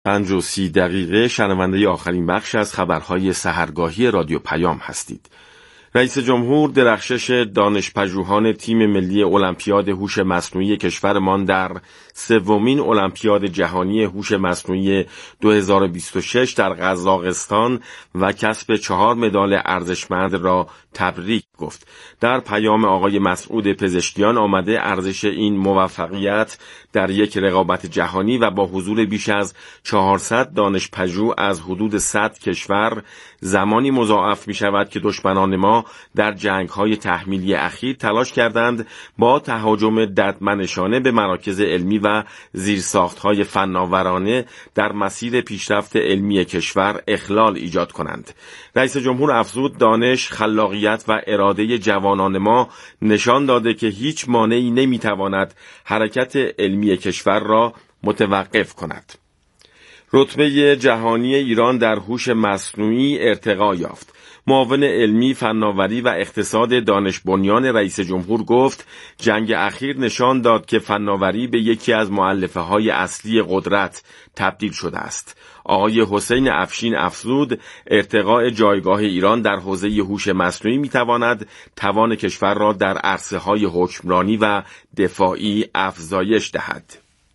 5:30 شنونده آخرین بخش از خبرهای سحرگاهی رادیو پیام هستید. رئیس جمهور درخشش دانش‌پژوهان تیم ملی المپیاد هوش مصنوعی کشورمان در سومین المپیاد جهانی هوش مصنوعی 2026 در قزاقستان و کسب 4 مدال ارزشمند را تبریک گفت. در پیام آقای مسعود پزشکیان آمده ارزش این موفقیت در یک رقابت جهانی و با حضور بیش از 400 دانش‌پژوه از حدود 100 کشور زمانی مضاعف می شود که دشمنان ما در جنگ‌های تحمیلی اخیر تلاش کردند با تهاجم ددمنشانه به مراکز علمی و زیرساخت‌های فناورانه در مسیر پیشرفت علمی کشور اخلال ایجاد کنند. رئیس جمهور افزود دانش، خلاقیت و اراده جوانان ما نشان داده که هیچ مانعی نمی‌تواند حرکت علمی کشور را متوقف کند. رتبه جهانی ایران در هوش مصنوعی ارتقا یافت. معاون علمی، فناوری و اقتصاد دانش بنیان رئیس جمهور گفت جنگ اخیر نشان داد که فناوری به یکی از مؤلفه‌های اصلی قدرت تبدیل شده است. آقای حسین افشین افزود ارتقاء جایگاه ایران در حوزه هوش مصنوعی می‌تواند توان کشور را در عرصه‌های حکمرانی و دفاعی افزایش دهد.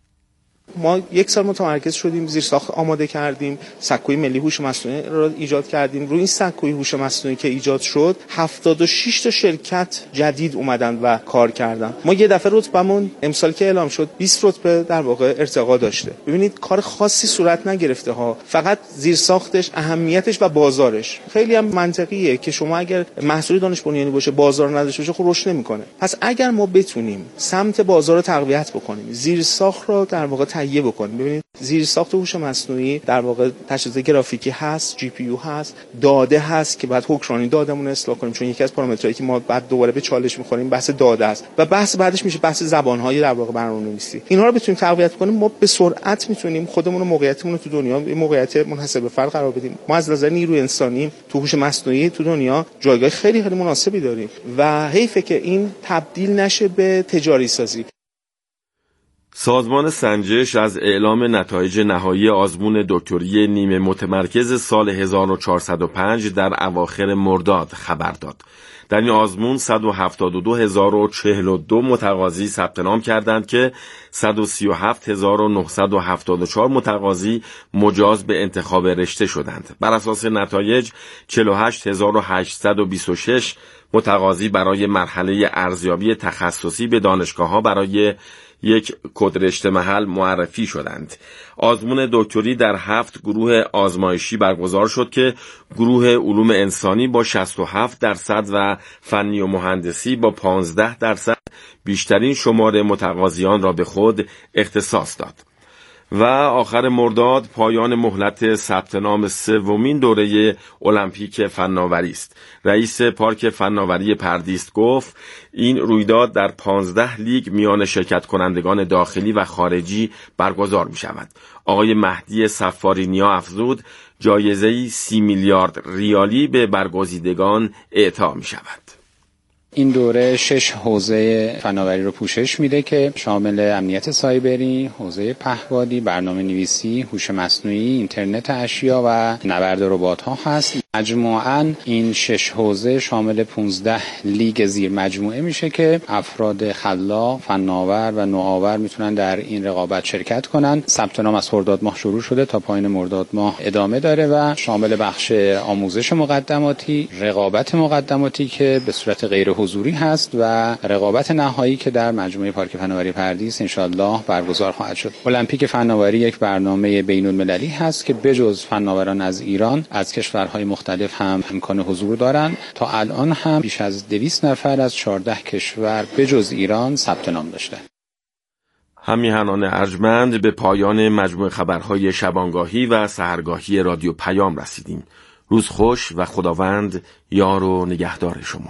ما یک سال متمرکز شدیم، زیرساخت آماده کردیم، سکوی ملی هوش مصنوعی را ایجاد کردیم. روی این سکوی هوش مصنوعی که ایجاد شد 76 تا شرکت جدید اومدن و کار کردن. ما یه دفعه رتبمون امسال که اعلام شد 20 رتبه در واقع ارتقا داشته. ببینید کار خاصی صورت نگرفته ها، فقط زیرساختش، اهمیتش و بازارش. خیلی هم منطقیه که شما اگر محصول دانش بنیانی باشه، بازار نداشته باشه، خب رشد نمیکنه. پس اگر ما بتونیم سمت بازار رو تقویت بکنیم، زیرساخت رو در واقع تهیه بکنیم. ببینید زیرساخت هوش مصنوعی در واقع تجهیزات گرافیکی هست، جی پی یو هست، داده هست که بعد حکمرانی دادمون رو اصلاح کنیم، چون یکی از پارامترهایی که ما بعد دوباره به چالش می‌خوریم بحث داده است و بحث بعدش میشه بحث زبان‌های در واقع برنامه‌نویسی. اینها رو بتونیم تقویت کنیم، ما به سرعت میتونیم خودمون و موقعیتمون رو تو دنیا موقعیت منحصر به فرد قرار بدیم. ما از نظر نیروی انسانی تو هوش مصنوعی تو دنیا جایگاه خیلی خیلی مناسبی داریم و حیفه که این تبدیل نشه به تجاری سازی. سازمان سنجش از اعلام نتایج نهایی آزمون دکتری نیمه متمرکز سال 1405 در اواخر مرداد خبر داد. در این آزمون 172,042 متقاضی ثبت نام کردند که 137,974 متقاضی مجاز به انتخاب رشته شدند. بر اساس نتایج 48,826 متقاضی برای مرحله ارزیابی تخصصی به دانشگاه‌ها برای یک کد رشته محل معرفی شدند. آزمون دکتری در 7 گروه آزمایشی برگزار شد که گروه علوم انسانی با 67% و فنی و مهندسی با 15% بیشترین شمار متقاضیان را به خود اختصاص داد. و آخر مرداد پایان مهلت ثبت نام سومین دوره المپیک فناوری است. رئیس پارک فناوری پردیس گفت این رویداد در 15 لیگ میان شرکت کنندگان داخلی و خارجی برگزار می شود. آقای مهدی صفارینیا افزود جایزه‌ای 30 میلیارد ریالی به برگزیدگان اعطا می شود. این دوره 6 حوزه فناوری رو پوشش میده که شامل امنیت سایبری، حوزه پهپادی، برنامه‌نویسی، هوش مصنوعی، اینترنت اشیا و نبرد ربات‌ها هست. مجموعاً این 6 حوزه شامل 15 لیگ زیر مجموعه میشه که افراد خلاق، فناور و نوآور میتونن در این رقابت شرکت کنن. ثبت نام از خرداد ماه شروع شده تا پایان مرداد ماه ادامه داره و شامل بخش آموزش مقدماتی، رقابت مقدماتی که به صورت غیر حضوری هست و رقابت نهایی که در مجموعه پارک فناوری پردیس انشالله برگزار خواهد شد. المپیک فناوری یک برنامه بین‌المللی هست که بجز فناوران از ایران از کشورهای مختلف هم امکان حضور دارند. تا الان هم بیش از 200 نفر از 14 کشور بجز ایران ثبت نام داشتند. همیهنان ارجمند به پایان مجموع خبرهای شبانگاهی و سحرگاهی رادیو پیام رسیدیم. روز خوش و خداوند یار و نگهدار شما.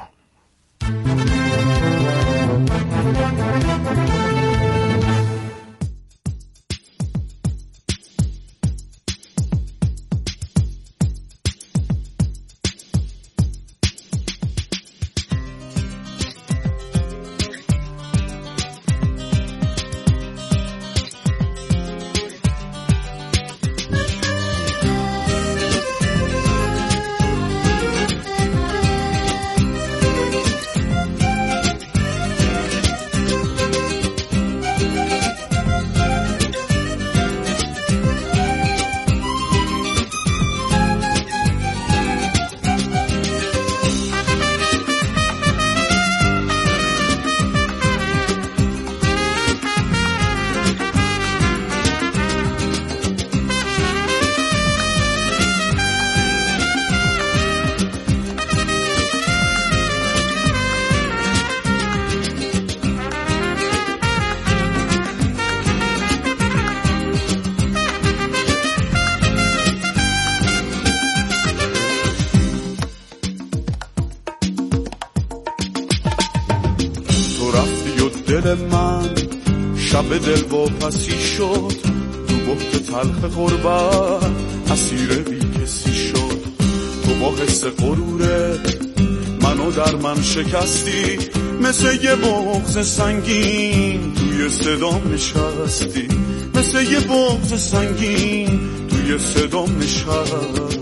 شب دل واپسی شد تو بحت تلخ غربت اسیر بی کسی شد. تو با حس غرورت منو در من شکستی، مثل یه بغض سنگین توی صدام نشستی، مثل یه بغض سنگین توی صدام نشستی.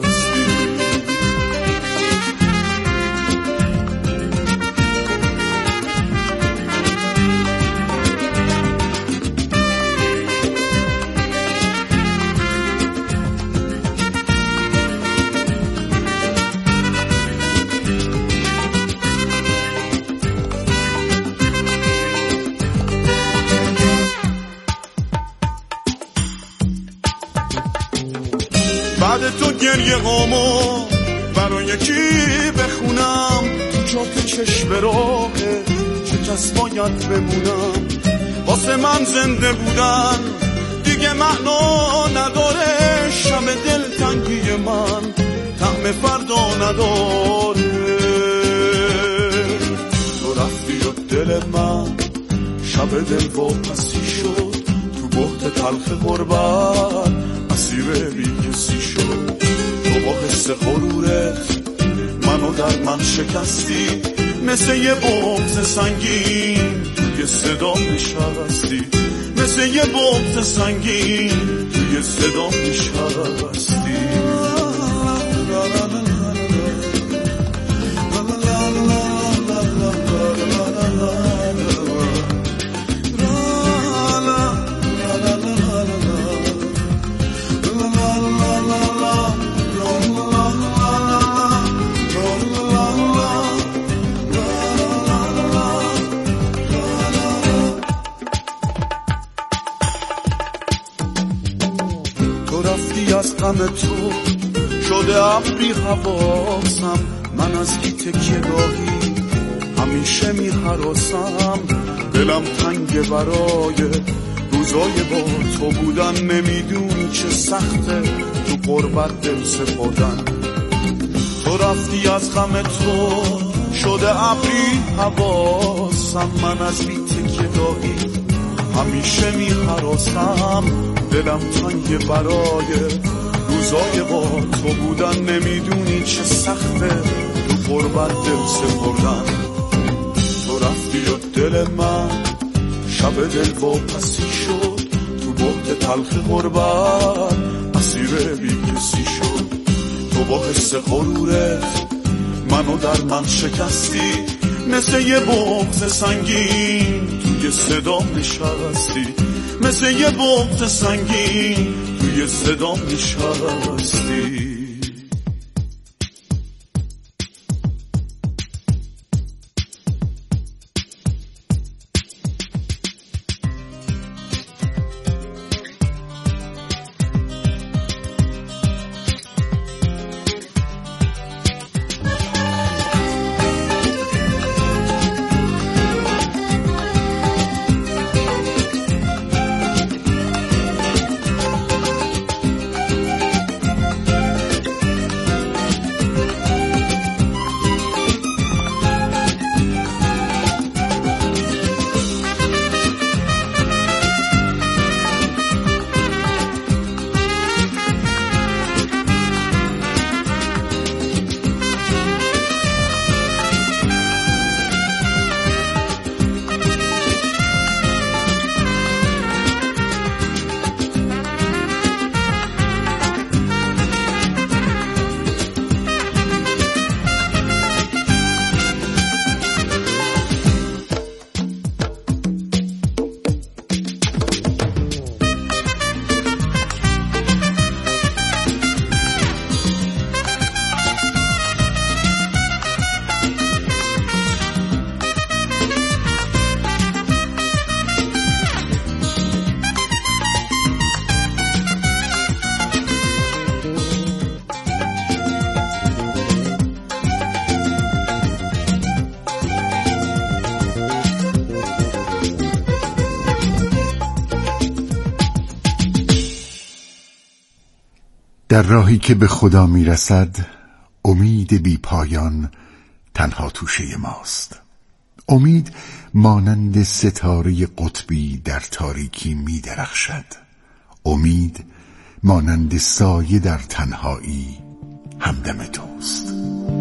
بعد تو گریه هامو برای کی بخونم، تو چات چشم راهه چه کس باید بمونم. واسه من زنده بودن دیگه معنا نداره، شب دلتنگی من طعم فردا نداره. تو رفتی و دل من شب دل واپسی شد، تو بحت تلخ غربت اسیر بی کسی شد. تو با حس غرورت منو در من شکستی، مثل یه بغض سنگین توی صدام نشستی، مثل یه بغض سنگین توی صدام نشستی. از غم تو شده ابری حواسم، من از بی تکیه گاهی همیشه می‌هراسم. دلم تنگ برای روزای با تو بودن، نمیدونی چه سخته تو غربت دل سپردن. تو رفتی از غم تو شده ابری حواسم، من از بی تکیه گاهی همیشه می‌هراسم. دلم تنگ برای روزای با تو بودن، نمیدونی چه سخته تو غربت دل سپردن. تو رفتی و دل من شب دل واپسی شد، تو بحت تلخ غربت اسیر بی کسی شد. تو با حس غرورت منو در من شکستی، مثل یه بغض سنگین توی صدام نشستی، مثل یه بغض سنگین توی صدام نشستی. در راهی که به خدا میرسد امید بی پایان تنها توشه ماست. امید مانند ستاره قطبی در تاریکی می درخشد. امید مانند سایه در تنهایی همدم توست.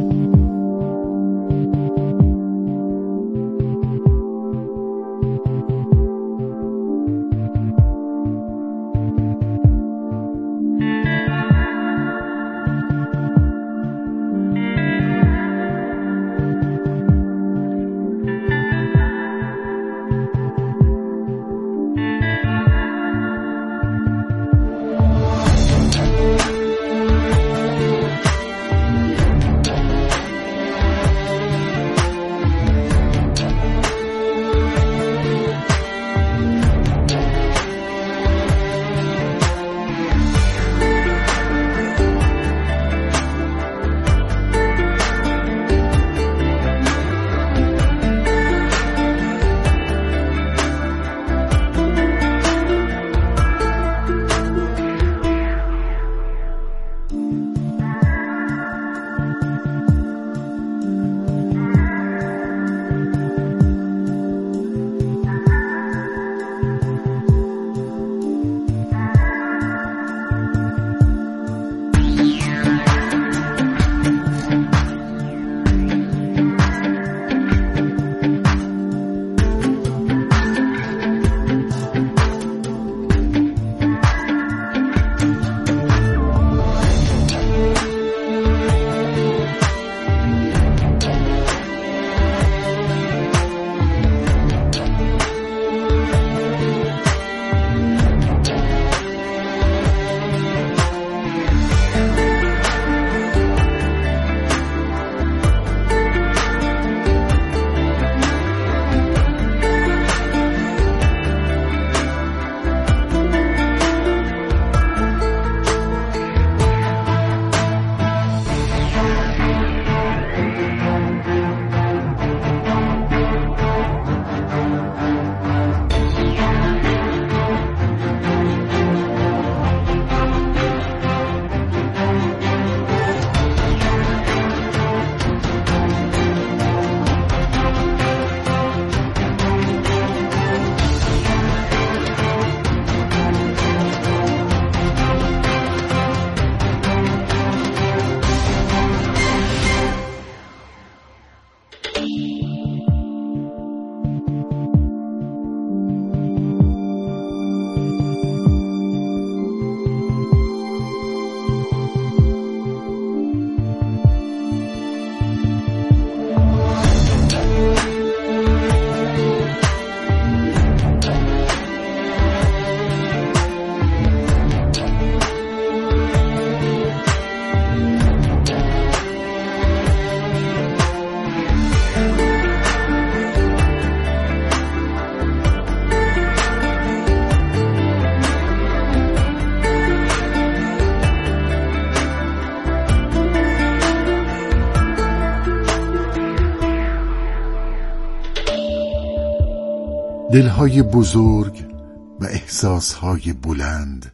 دلهای بزرگ و احساسهای بلند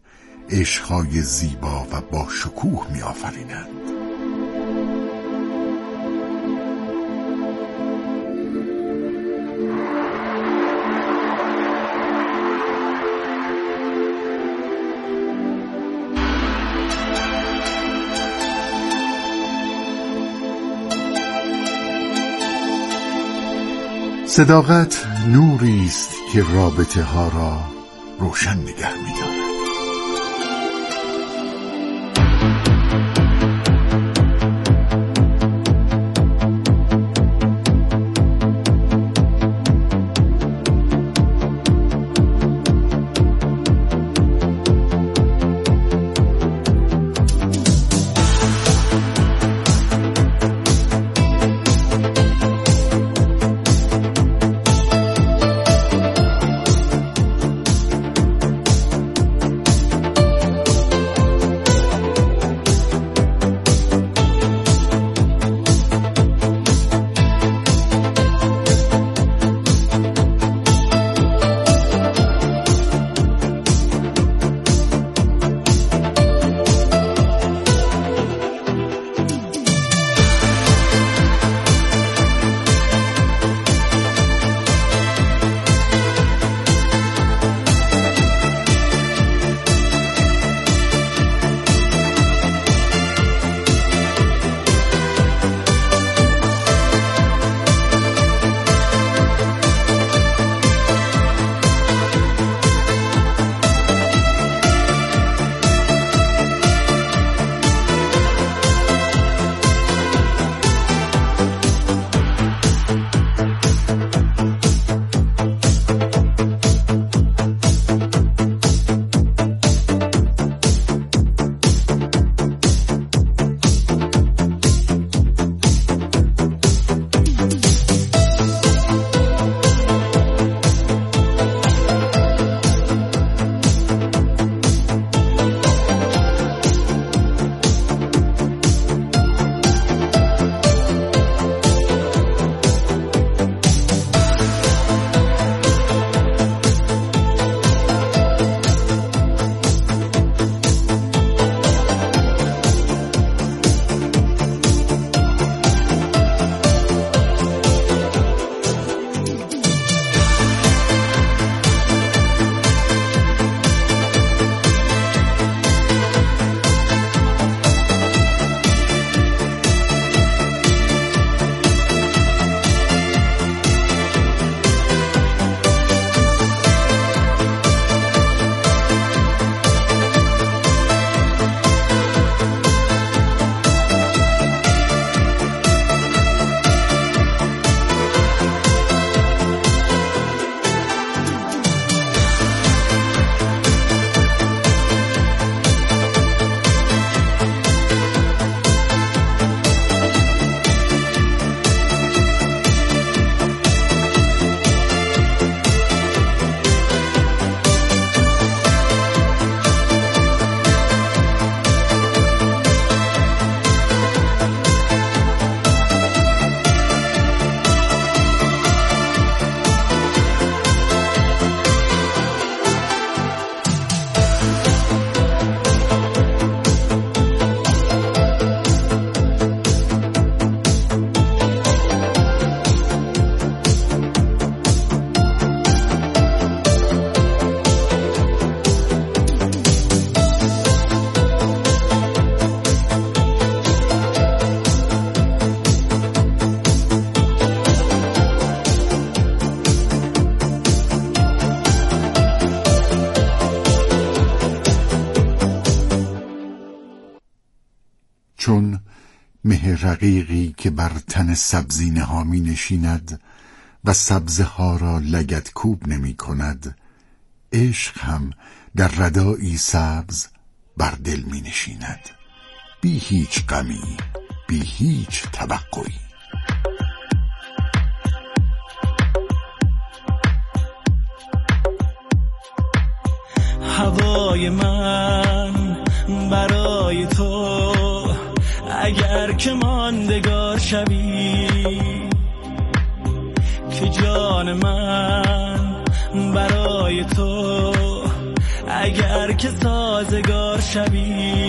عشقهای زیبا و با شکوه می آفرینند. صداقت نوری است که رابطه ها را روشن نگه می‌دارد. چون مه رقیقی که بر تن سبزینه ها می نشیند و سبزه ها را لگدکوب نمی کند، عشق هم در ردایی سبز بر دل می نشیند، بی هیچ غمی، بی هیچ توقعی. هوای من برای تو اگر که ماندگار شوی، که جان من برای تو اگر که سازگار شوی،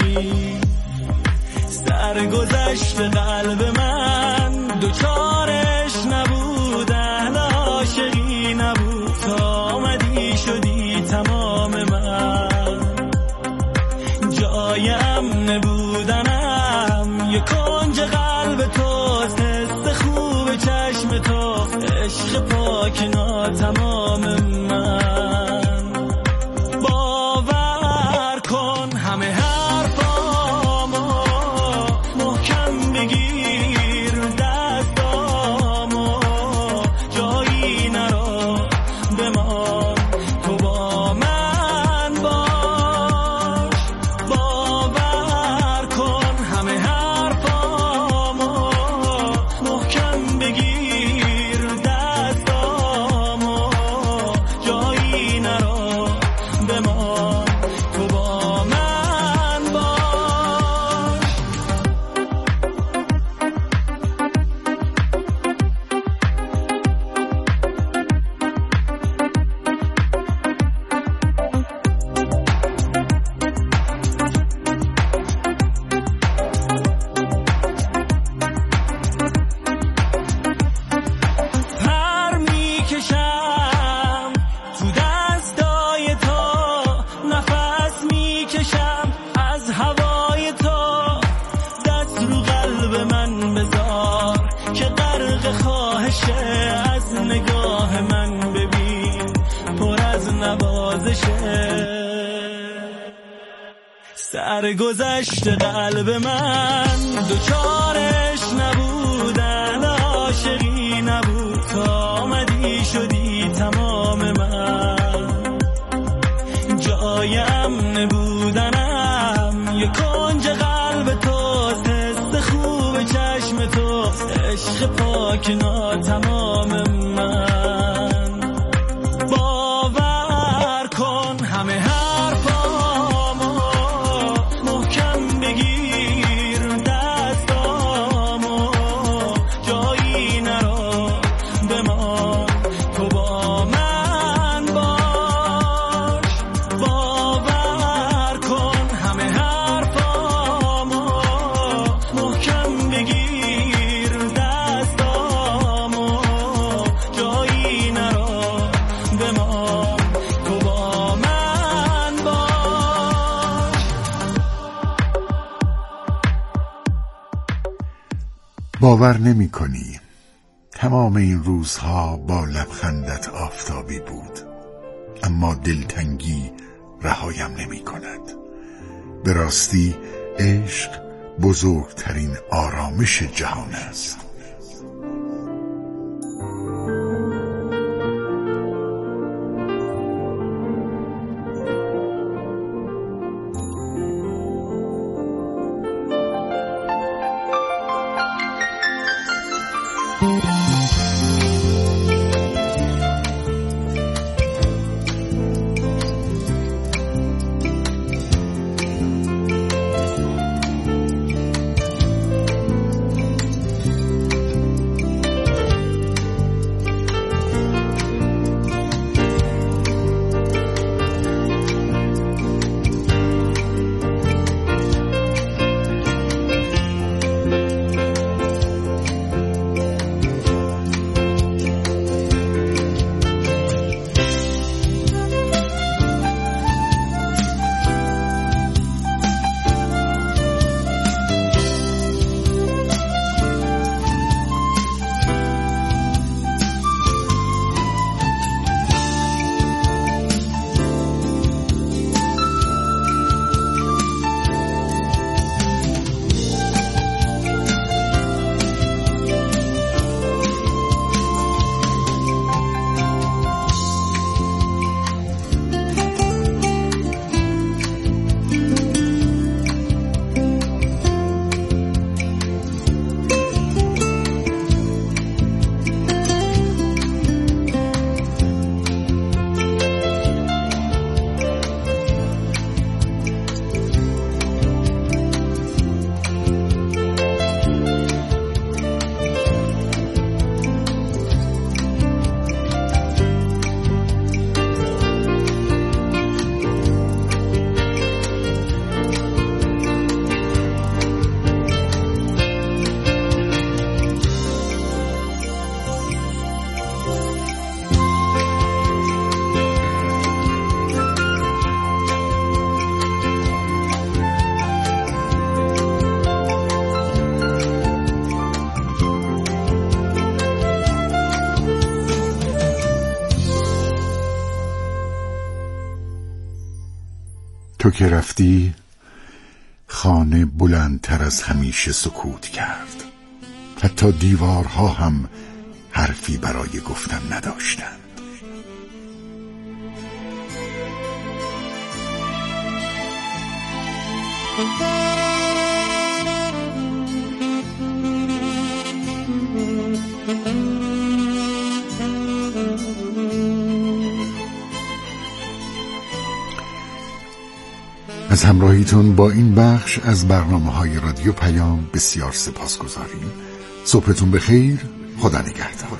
سرگذشت قلب من دوچارش نبود، اهل عاشقی نبود، تا آمدی شدی تمام من، جایم نبودنم یک کنج قلب توست، حس خوب چشم تو، عشق پاک ناتمام من. باور کن همه حرفامو محکم بگیر، دستامو جایی نرو بمان، تو با من باش. باور کن همه حرفامو محکم بگیر، دستامو جایی نرو بمان، تو با من باش. پر میکشم تو دستای تو، نفس میکشم از هوای تو، دست رو قلب من بذار که غرق خواهشه، از نگاه من ببین پر از نوازشه، سرگذشت قلب من دوچارش نبودن، عاشقی نبود، تا آمدی شدی تمام من، جایم نبودنم یک کنج قلب توست، حس خوب چشم توست، عشق پاک ناتمام من. باور کن همه حرفامو محکم بگیر، دستامو جایی نرو بمان، تو با من باش. باور کن همه حرفامو محکم بگیر، دستامو جایی نرو بمان، تو با من باش. باور نمی کنی تمام این روزها با لبخندت آفتابی بود، اما دلتنگی رهایم نمی کند. به راستی عشق بزرگترین آرامش جهان است. تو که رفتی خانه بلندتر از همیشه سکوت کرد. حتی دیوارها هم حرفی برای گفتن نداشتند. از همراهیتون با این بخش از برنامه‌های رادیو پیام بسیار سپاسگزاریم. صبحتون بخیر. خدا نگهدار.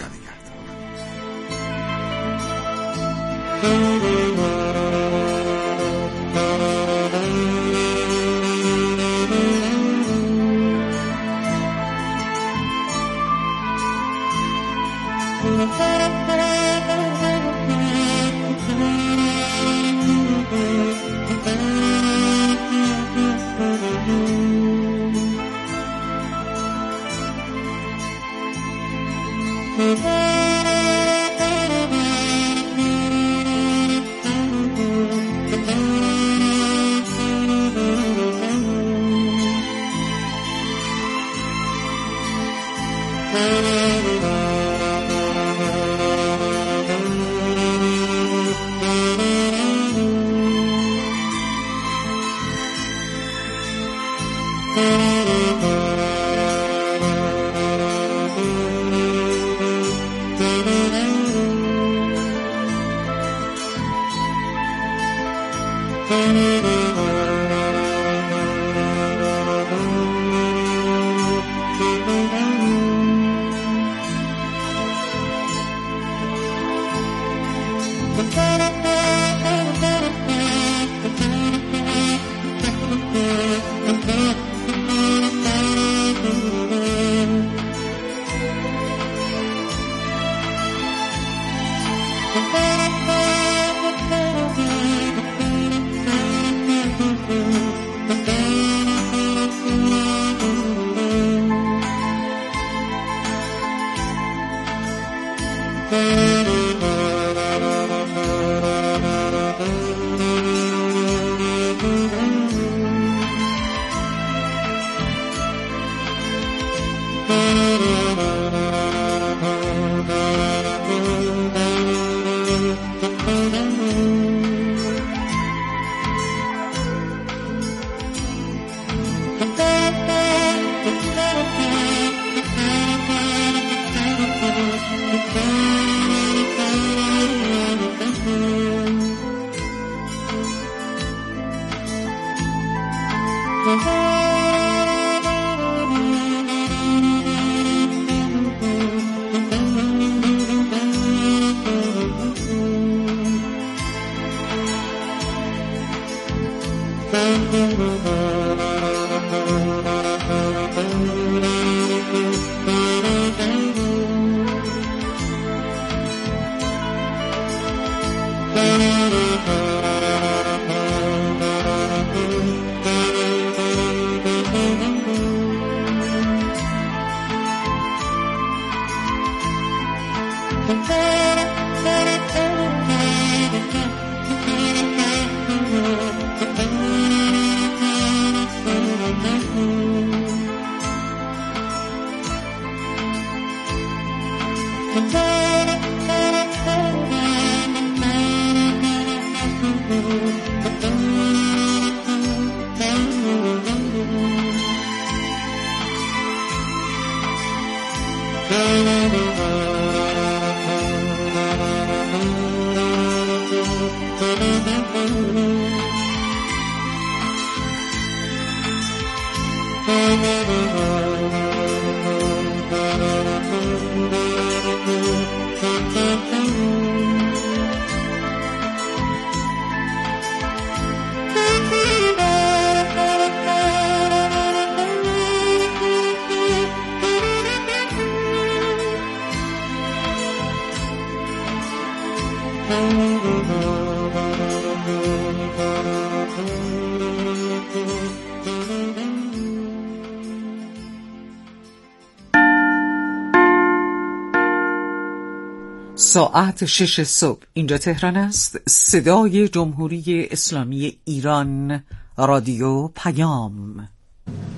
ساعت 6 صبح اینجا تهران است. صدای جمهوری اسلامی ایران، رادیو پیام.